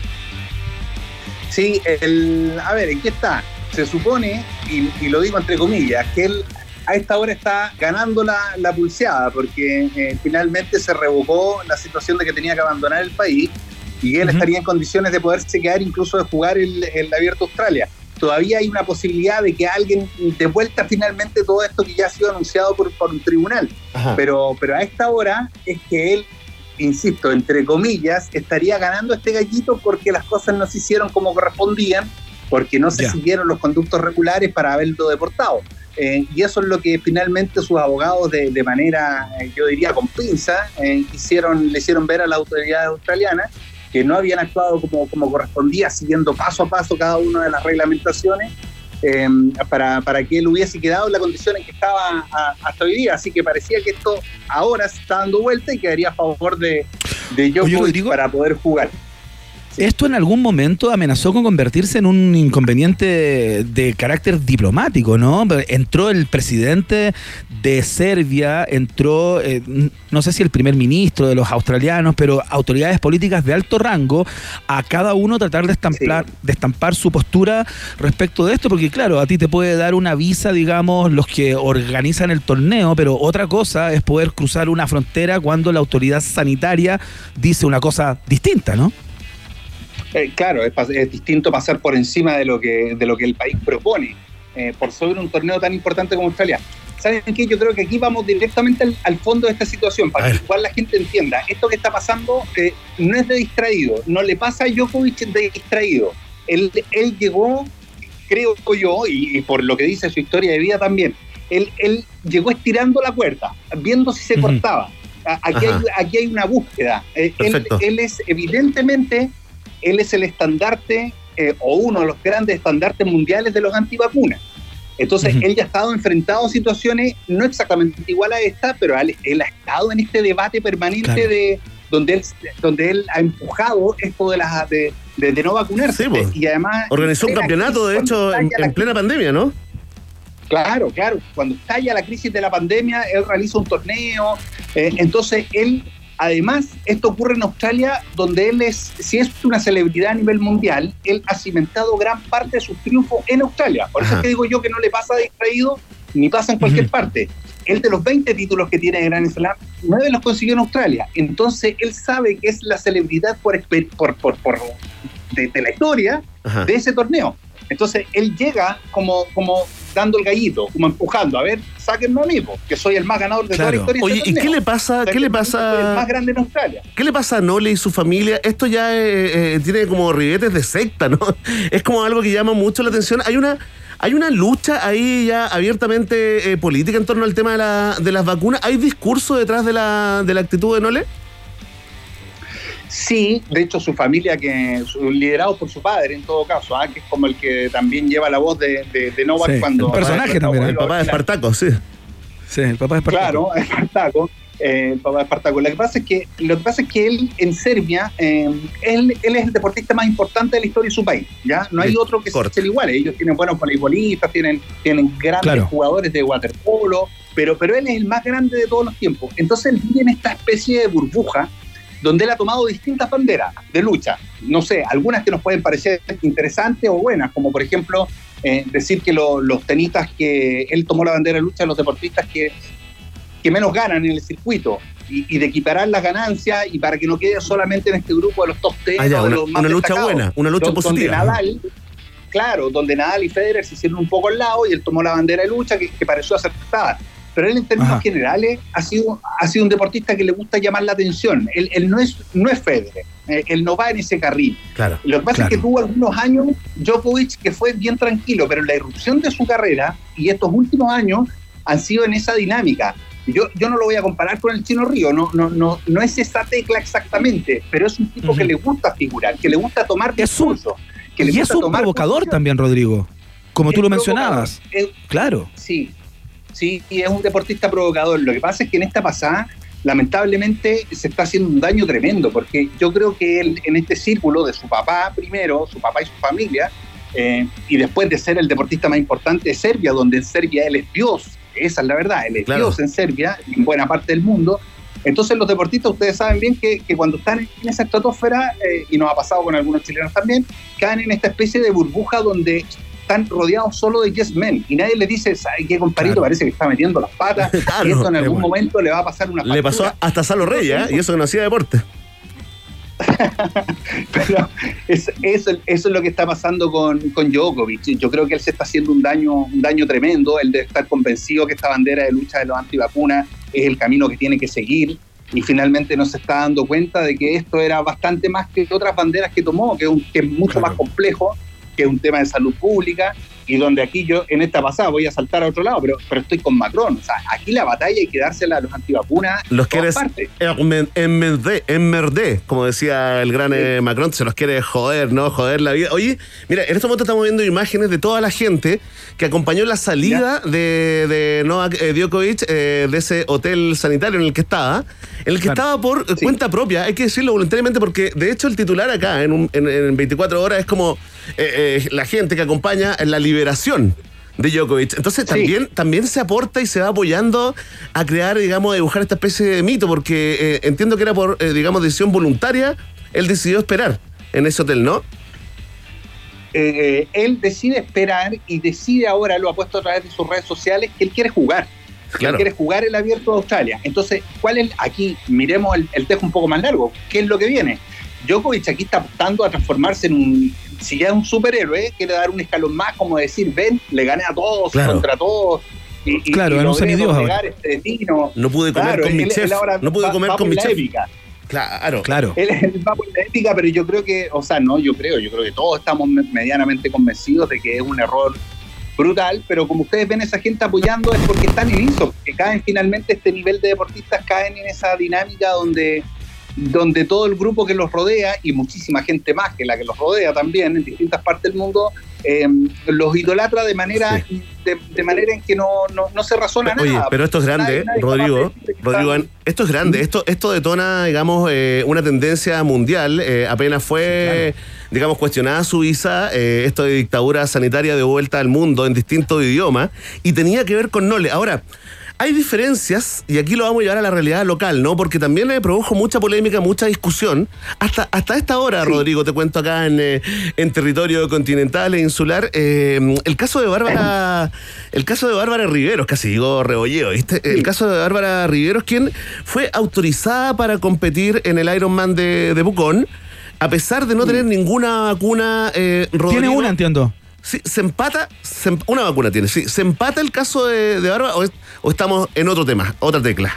Sí, el, a ver, ¿en qué está? Se supone, y, y lo digo entre comillas, que él a esta hora está ganando la, la pulseada, porque eh, finalmente se revocó la situación de que tenía que abandonar el país y él uh-huh. estaría en condiciones de poderse quedar, incluso de jugar el, el Abierto Australia. Todavía hay una posibilidad de que alguien de vuelta finalmente todo esto que ya ha sido anunciado por, por un tribunal. Pero, pero a esta hora es que él, insisto, entre comillas, estaría ganando este gallito porque las cosas no se hicieron como correspondían, porque no se yeah. siguieron los conductos regulares para haberlo deportado. Eh, y eso es lo que finalmente sus abogados de, de manera, eh, yo diría con pinza, eh, hicieron, le hicieron ver a las autoridades australianas que no habían actuado como, como correspondía, siguiendo paso a paso cada una de las reglamentaciones, eh, para, para que él hubiese quedado en la condición en que estaba a, hasta hoy día. Así que parecía que esto ahora se está dando vuelta y quedaría a favor de, de Djokovic para poder jugar. Sí. Esto en algún momento amenazó con convertirse en un inconveniente de carácter diplomático, ¿no? Entró el presidente de Serbia, entró, eh, no sé si el primer ministro de los australianos, pero autoridades políticas de alto rango, a cada uno tratar de estampar, sí. de estampar su postura respecto de esto, porque claro, a ti te puede dar una visa, digamos, los que organizan el torneo, pero otra cosa es poder cruzar una frontera cuando la autoridad sanitaria dice una cosa distinta, ¿no? Eh, claro, es, es distinto pasar por encima de lo que, de lo que el país propone, eh, por sobre un torneo tan importante como Australia. ¿Saben qué? Yo creo que aquí vamos directamente al, al fondo de esta situación, para que igual la gente entienda. Esto que está pasando eh, no es de distraído, no le pasa a Djokovic de distraído. Él, él llegó, creo yo, y, y por lo que dice su historia de vida también, él, él llegó estirando la cuerda, viendo si se uh-huh. cortaba. Aquí hay, aquí hay una búsqueda. Eh, él, él es evidentemente... Él es el estandarte, eh, o uno de los grandes estandartes mundiales de los antivacunas. Entonces, uh-huh. él ya ha estado enfrentado a situaciones no exactamente igual a esta, pero él, él ha estado en este debate permanente claro. de donde él, donde él ha empujado esto de, las, de, de, de no vacunarse. Sí, pues. Y además... Organizó un campeonato, de hecho, en, en plena pandemia, ¿no? Claro, claro. Cuando estalla la crisis de la pandemia, él realiza un torneo. Eh, entonces, él... además, esto ocurre en Australia, donde él es, si es una celebridad a nivel mundial, él ha cimentado gran parte de sus triunfos en Australia. Por eso es que digo yo que no le pasa distraído ni pasa en cualquier uh-huh. parte. Él, de los veinte títulos que tiene de Grand Slam, nueve los consiguió en Australia. Entonces él sabe que es la celebridad por, por, por, por de, de la historia Ajá. de ese torneo. Entonces él llega como, como dando el gallito, como empujando, a ver, sáquenme a mí, que soy el más ganador de claro. toda la historia. Oye, de este ¿y torneo. qué le pasa? ¿Qué le pasa? Soy el más grande en Australia. ¿Qué le pasa a Nole y su familia? Esto ya eh, eh, tiene como ribetes de secta, ¿no? Es como algo que llama mucho la atención. Hay una Hay una lucha ahí ya abiertamente eh, política en torno al tema de, la, de las vacunas. ¿Hay discurso detrás de la, de la actitud de Nole? Sí, de hecho su familia, que liderado por su padre en todo caso, ¿eh? que es como el que también lleva la voz de, de, de Novak sí, cuando... El personaje también, el papá de Espartaco, sí. Sí, el papá de Espartaco. Claro, Espartaco. Eh, el papá de Espartaco. Lo que pasa es que, lo que, pasa es que él en Serbia, eh, él, él es el deportista más importante de la historia de su país. ¿Ya? No hay otro que sea el igual. Ellos tienen buenos voleibolistas, tienen, tienen grandes claro. jugadores de waterpolo, pero, pero él es el más grande de todos los tiempos. Entonces él vive en esta especie de burbuja donde él ha tomado distintas banderas de lucha. No sé, algunas que nos pueden parecer interesantes o buenas, como por ejemplo eh, decir que lo, los tenistas que él tomó la bandera de lucha, los deportistas que que menos ganan en el circuito y, y de equiparar las ganancias y para que no quede solamente en este grupo de los top ten. Ah, ya, o de una, los más una lucha destacados. buena, una lucha donde positiva. Nadal, claro, donde Nadal y Federer se hicieron un poco al lado y él tomó la bandera de lucha que, que pareció acertada. Pero él en términos Ajá. generales ha sido, ha sido un deportista que le gusta llamar la atención. Él, él no es, no es Federer, eh, él no va en ese carril. Claro, Lo que pasa claro. es que tuvo algunos años Djokovic que fue bien tranquilo, pero la irrupción de su carrera y estos últimos años han sido en esa dinámica. Yo, yo no lo voy a comparar con el Chino Río, no, no, no, no es esa tecla exactamente, pero es un tipo uh-huh. que le gusta figurar, que le gusta tomar discurso. Que le y gusta es un tomar provocador posición. También, Rodrigo, como es tú lo mencionabas. Es, claro. Sí, sí, y es un deportista provocador. Lo que pasa es que en esta pasada, lamentablemente, se está haciendo un daño tremendo, porque yo creo que él, en este círculo de su papá primero, su papá y su familia, eh, y después de ser el deportista más importante de Serbia, donde en Serbia él es Dios, esa es la verdad, él es claro. Dios en Serbia, en buena parte del mundo. Entonces los deportistas, ustedes saben bien que, que cuando están en esa estratosfera, eh, y nos ha pasado con algunos chilenos también, caen en esta especie de burbuja donde están rodeados solo de yes men, y nadie les dice, ¿sabe qué, compadrito? Claro. Parece que está metiendo las patas, claro, y esto en algún bueno. momento le va a pasar una factura. Le pasó hasta Salo Reyes, ¿eh? Y eso que no hacía deporte. Pero es, eso, eso es lo que está pasando con, con Djokovic. Yo creo que él se está haciendo un daño, un daño tremendo. Él debe estar convencido que esta bandera de lucha de los antivacunas es el camino que tiene que seguir, y finalmente no se está dando cuenta de que esto era bastante más que otras banderas que tomó, que es, un, que es mucho claro. más complejo, que es un tema de salud pública, y donde aquí yo en esta pasada voy a saltar a otro lado, pero, pero estoy con Macron. O sea, aquí la batalla hay que dársela a los antivacunas. Los quieres emmerdé, como decía el gran sí. eh, Macron, se los quiere joder, ¿no? Joder la vida. Oye, mira, en este momento estamos viendo imágenes de toda la gente que acompañó la salida ¿Ya? de, de Novak eh, Djokovic eh, de ese hotel sanitario en el que estaba, en el que claro. estaba por sí. cuenta propia, hay que decirlo voluntariamente, porque de hecho el titular acá en, un, en, en veinticuatro horas es como eh, eh, la gente que acompaña en la liberación de Djokovic. Entonces sí. también, también se aporta y se va apoyando a crear, digamos, a dibujar esta especie de mito, porque eh, entiendo que era por, eh, digamos, decisión voluntaria, él decidió esperar en ese hotel, ¿no? Eh, él decide esperar y decide ahora, lo ha puesto a través de sus redes sociales, que él quiere jugar. Claro. Él quiere jugar el Abierto de Australia. Entonces, ¿cuál es? Aquí miremos el, el tejo un poco más largo. ¿Qué es lo que viene? Djokovic aquí está apostando a transformarse en un, si ya es un superhéroe, quiere dar un escalón más, como decir, ven, le gané a todos, claro. contra todos. Y, claro, y, y no se midió ahora. Este destino. No pude comer claro, con mi él, chef. Él ahora no pude va, comer va con mi chef. Épica. Claro, claro. Él, él va por la épica, pero yo creo que, o sea, no, yo creo, yo creo que todos estamos medianamente convencidos de que es un error brutal, pero como ustedes ven esa gente apoyando es porque están en eso, que caen finalmente este nivel de deportistas, caen en esa dinámica donde, donde todo el grupo que los rodea, y muchísima gente más que la que los rodea también en distintas partes del mundo, eh, los idolatra de manera sí. de, de manera en que no, no, no se razona Oye, nada. Pero esto es grande, nadie, nadie Rodrigo, Rodrigo está... esto es grande, esto, esto detona, digamos, eh, una tendencia mundial, eh, apenas fue, claro. digamos, cuestionada su visa, eh, esto de dictadura sanitaria de vuelta al mundo en distintos idiomas, y tenía que ver con Nole. Ahora, hay diferencias, y aquí lo vamos a llevar a la realidad local, ¿no? Porque también le produjo mucha polémica, mucha discusión. Hasta, hasta esta hora, sí. Rodrigo, te cuento acá en, eh, en territorio continental e insular, eh, el caso de Bárbara, el caso de Bárbara Riveros, casi digo Rebolleo, ¿viste? El sí. caso de Bárbara Riveros, quien fue autorizada para competir en el Ironman de, de Pucón, a pesar de no tener ninguna vacuna, eh, Rodrigo. Tiene una, entiendo. Sí, se empata, se, una vacuna tiene, sí. ¿Se empata el caso de, de Bárbara o, es, o estamos en otro tema, otra tecla?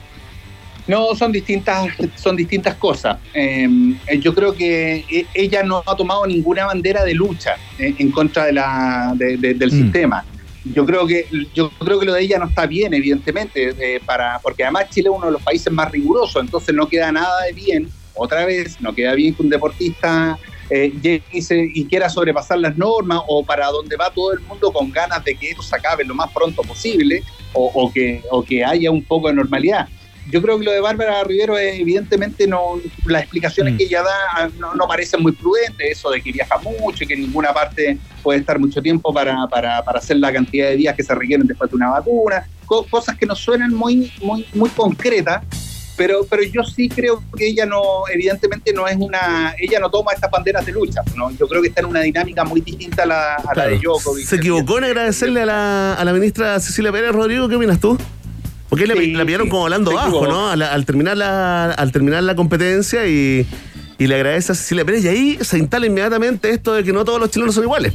No, son distintas, son distintas cosas. Eh, yo creo que ella no ha tomado ninguna bandera de lucha eh, en contra de la, de, de, del mm. sistema. Yo creo que yo creo que lo de ella no está bien, evidentemente, eh, para porque además Chile es uno de los países más rigurosos, entonces no queda nada de bien, otra vez, no queda bien que un deportista eh, llegue y, se, y quiera sobrepasar las normas, o para donde va todo el mundo con ganas de que esto se acabe lo más pronto posible, o, o, que, o que haya un poco de normalidad. Yo creo que lo de Bárbara Rivero es, evidentemente no, las explicaciones mm. que ella da no, no parecen muy prudentes, eso de que viaja mucho y que en ninguna parte puede estar mucho tiempo para, para, para hacer la cantidad de días que se requieren después de una vacuna, co- cosas que nos suenan muy, muy, muy concretas, pero, pero yo sí creo que ella no, evidentemente no es una, ella no toma estas banderas de lucha, ¿no? Yo creo que está en una dinámica muy distinta a la, a claro. la de Djokovic. Se equivocó en agradecerle a la, a la ministra Cecilia Pérez. Rodrigo, ¿qué opinas tú? Porque sí, la, la pillaron sí, como hablando bajo, ¿no? Al, al, terminar la, al terminar la competencia y, y le agradece a Cecilia Pérez. Y ahí se instala inmediatamente esto de que no todos los chilenos son iguales.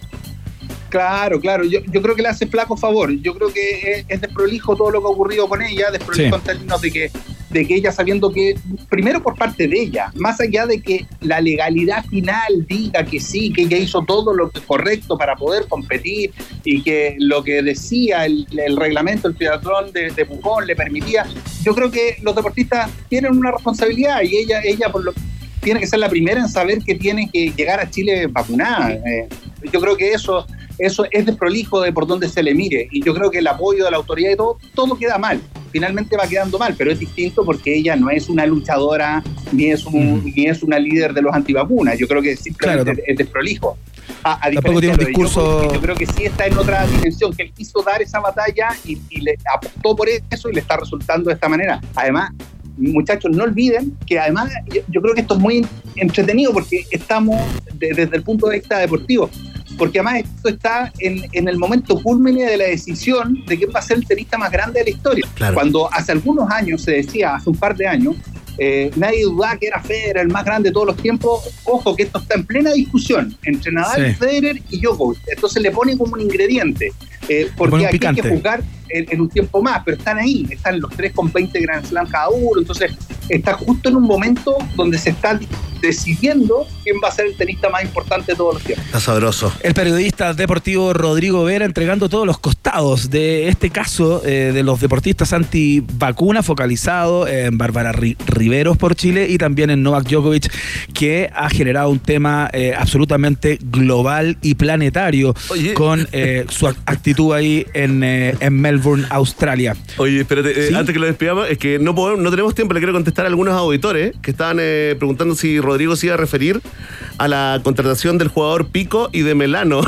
Claro, claro. Yo, yo creo que le hace flaco favor. Yo creo que es, es desprolijo todo lo que ha ocurrido con ella, desprolijo sí. en términos de que, de que ella sabiendo que, primero por parte de ella, más allá de que la legalidad final diga que sí, que ella hizo todo lo correcto para poder competir y que lo que decía el, el reglamento del triatlón de, de Pucón le permitía, yo creo que los deportistas tienen una responsabilidad y ella, ella por lo tiene que ser la primera en saber que tiene que llegar a Chile vacunada. Eh, yo creo que eso Eso es desprolijo de por dónde se le mire, y yo creo que el apoyo de la autoridad y todo, todo queda mal, finalmente va quedando mal, pero es distinto porque ella no es una luchadora ni es un, mm. ni es una líder de los antivacunas. Yo creo que simplemente claro, es desprolijo. A, a Tampoco tiene un discurso. Yo, yo creo que sí está en otra dimensión, que él quiso dar esa batalla y, y le apostó por eso y le está resultando de esta manera. Además, muchachos, no olviden que además yo, yo creo que esto es muy entretenido porque estamos de, desde el punto de vista deportivo, porque además esto está en, en el momento culmine de la decisión de quién va a ser el tenista más grande de la historia. Claro. Cuando hace algunos años se decía, hace un par de años, eh, nadie dudaba que era Federer el más grande de todos los tiempos. Ojo que esto está en plena discusión entre Nadal, sí. Federer y Djokovic. Entonces le ponen como un ingrediente, eh, porque aquí hay que jugar en, en un tiempo más, pero están ahí, están los tres con veinte Grand Slam cada uno. Entonces está justo en un momento donde se está decidiendo quién va a ser el tenista más importante de todos los tiempos. Está sabroso. El periodista deportivo Rodrigo Vera entregando todos los costados de este caso eh, de los deportistas antivacuna, focalizado en Bárbara Riveros por Chile y también en Novak Djokovic, que ha generado un tema eh, absolutamente global y planetario. Oye. Con eh, su actitud ahí en, eh, en Melbourne, Australia. Oye, espérate, ¿sí? eh, antes que lo despidamos, es que no podemos, no tenemos tiempo, le quiero contestar a algunos auditores que estaban eh, preguntando si Rodrigo se iba a referir a la contratación del jugador Pico y de Melano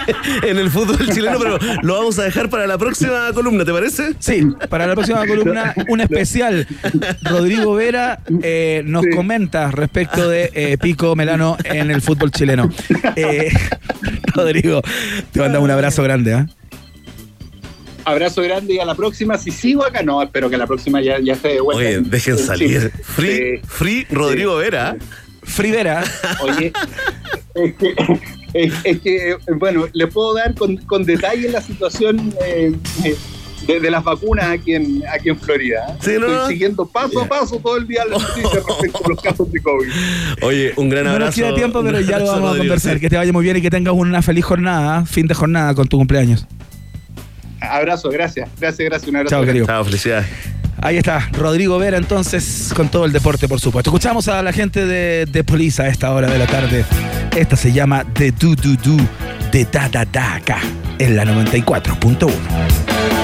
en el fútbol chileno, pero lo vamos a dejar para la próxima columna, ¿te parece? Sí, para la próxima columna, un especial. Rodrigo Vera eh, nos sí. comenta respecto de eh, Pico Melano en el fútbol chileno. Eh, Rodrigo, te mandamos un abrazo grande, ¿eh? Abrazo grande y a la próxima. Si sigo acá, no, espero que la próxima ya, ya esté de vuelta. Oye, dejen salir. Sí. Free, sí. free Rodrigo sí. Vera. Free Vera. Oye, es que, es, es que, bueno, les puedo dar con, con detalle la situación eh, de, de las vacunas aquí en, aquí en Florida. Sí, Estoy no, siguiendo paso a paso todo el día las noticias respecto a los casos de COVID. Oye, un gran abrazo. No nos queda tiempo, pero ya lo vamos Rodrigo, a conversar. Sí. Que te vaya muy bien y que tengas una feliz jornada, fin de jornada con tu cumpleaños. Abrazo, gracias. Gracias, gracias. Un abrazo. Chao, querido. Chao, felicidades. Ahí está, Rodrigo Vera, entonces, con todo el deporte, por supuesto. Escuchamos a la gente de, de Police a esta hora de la tarde. Esta se llama The Do Do Do de Da Da Da acá, en la noventa y cuatro punto uno.